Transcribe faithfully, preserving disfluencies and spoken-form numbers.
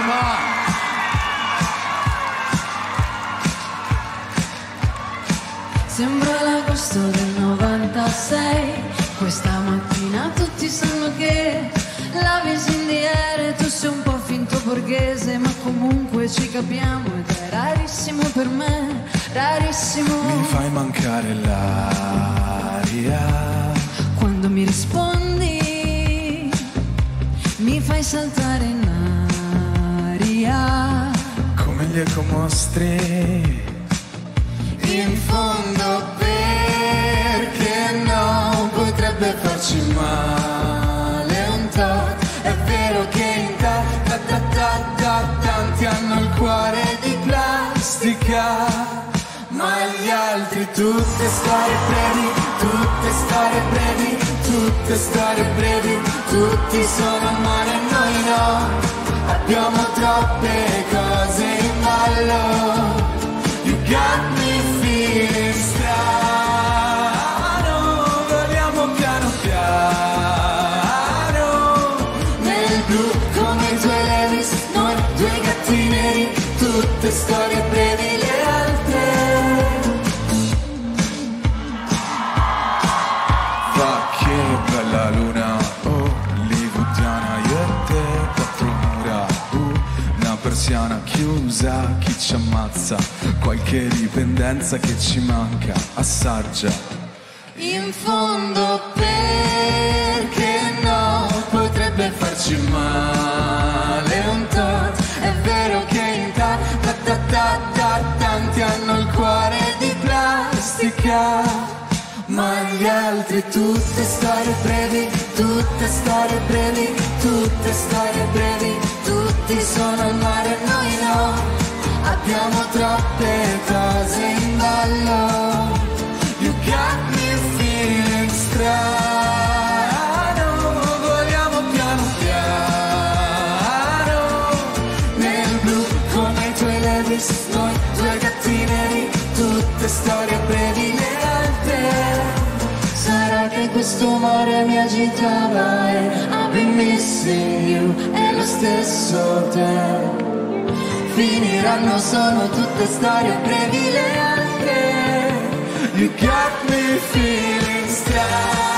Sembra l'agosto del novantasei, questa mattina tutti sanno che la visi in the air, tu sei un po' finto borghese, ma comunque ci capiamo ed è rarissimo per me, rarissimo. Mi fai mancare l'aria quando mi rispondi, mi fai saltare in aria come gli ecomostri. In fondo perché no, potrebbe farci male un tot. È vero che in ta ta ta ta ta tanti hanno il cuore di plastica, ma gli altri tutte storie brevi, tutte storie brevi, tutte storie brevi, tutti sono a mare e noi no. Abbiamo troppe cose in ballo. You got me feeling strano, voliamo piano piano nel blu come i tuoi Levis, noi due gatti neri, tutte storie brevi le altre. Va che bella luna, hollywoodiana, io e te, quattro mura, una persiana chiusa, chi ci ammazza, qualche dipendenza che ci manca, assaggia. In fondo perché no, potrebbe farci male un tot. È vero che in ta ta ta ta ta tanti hanno il cuore di plastica, ma gli altri tutte storie brevi, tutte storie brevi, tutte storie brevi, tutti sono al mare e noi no. Abbiamo troppe cose in ballo. You got me feeling strano, voliamo piano piano nel blu come i tuoi Levis, noi due gatti neri, tutte storie brevi le altre. Sarà che questo amore mi agitava e I've been missing you, è lo stesso te. Finiranno, sono tutte storie brevi le altre. You got me feeling strong.